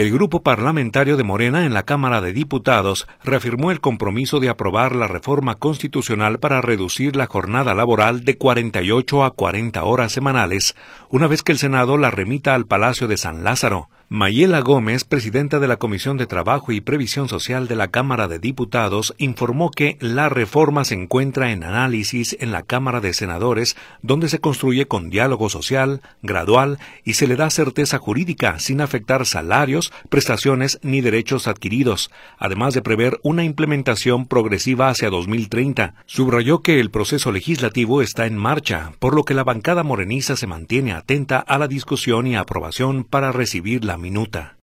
El grupo parlamentario de Morena en la Cámara de Diputados reafirmó el compromiso de aprobar la reforma constitucional para reducir la jornada laboral de 48 a 40 horas semanales, una vez que el Senado la remita al Palacio de San Lázaro. Mayela Gómez, presidenta de la Comisión de Trabajo y Previsión Social de la Cámara de Diputados, informó que la reforma se encuentra en análisis en la Cámara de Senadores, donde se construye con diálogo social, gradual y se le da certeza jurídica sin afectar salarios, prestaciones ni derechos adquiridos, además de prever una implementación progresiva hacia 2030. Subrayó que el proceso legislativo está en marcha, por lo que la bancada morenista se mantiene atenta a la discusión y aprobación para recibir la minuta.